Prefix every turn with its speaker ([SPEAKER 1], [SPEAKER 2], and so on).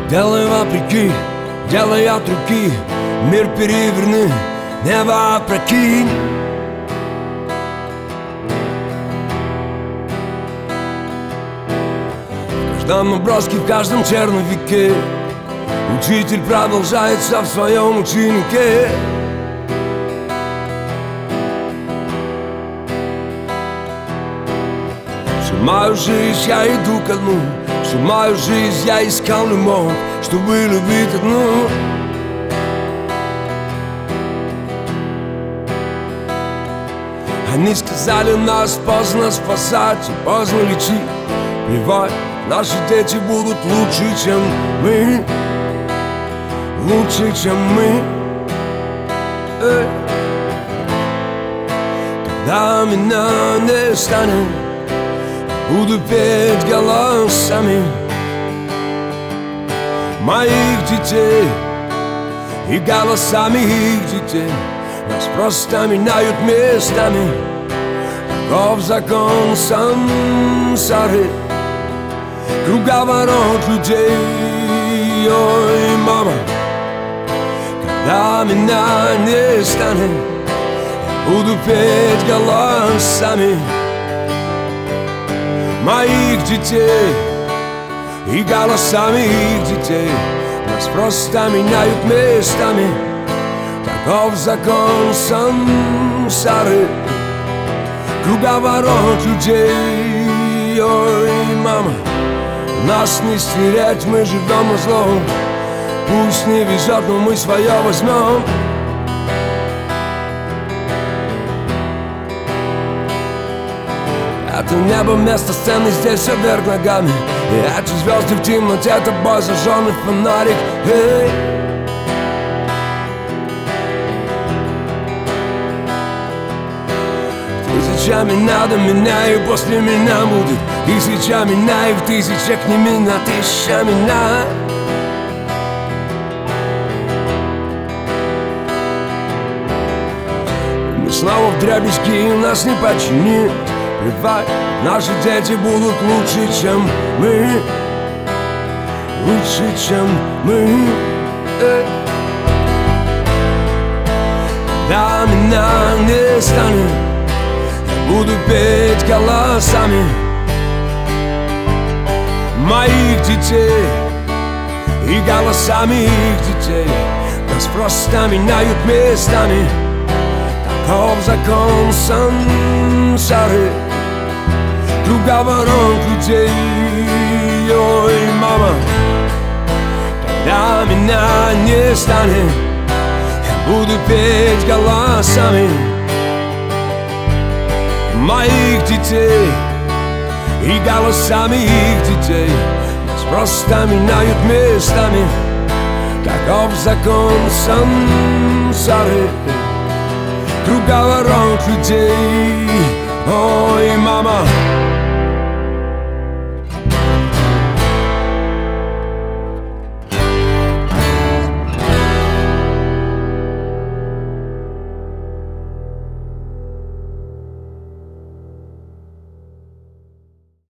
[SPEAKER 1] Делай вопреки, делай от руки, мир переверни, небо опрокинь. В каждом наброске, в каждом черновике учитель продолжается в своем ученике. Всю мою жизнь я иду ко дну, всю мою жизнь я искал любовь, чтобы любить одну. Они сказали, нас поздно спасать и поздно лечить. Плевать, наши дети будут лучше, чем мы. Лучше, чем мы. Когда меня не станет, буду петь голосами моих детей и голосами их детей. Нас просто меняют местами, таков закон сансары, круговорот людей. Ой, мама, когда меня не станет, буду петь голосами моих детей и голосами их детей. Нас просто меняют местами, таков закон сансары, круговорот людей. Ой, мама, нас не стереть, мы живем на зло. Пусть не везет, но мы свое возьмем. Это небо вместо сцены, здесь все вверх ногами. И эти звезды в темноте, тобой зажженный фонарик. Эй. Тысячами надо меня, и после меня будет тысяча меня, и в тысячах не меня, тысяча меня. Мы снова вдребезги, и нас не починит. Плевать, наши дети будут лучше, чем мы. Лучше, чем мы. Когда меня не станет, я буду петь голосами моих детей и голосами их детей. Нас просто меняют местами, таков закон сансары, круговорот людей. Ой, мама, когда меня не станет, я буду петь голосами моих детей и голосами их детей. Нас просто меняют местами, таков закон сансары, круговорот людей. Ой, мама,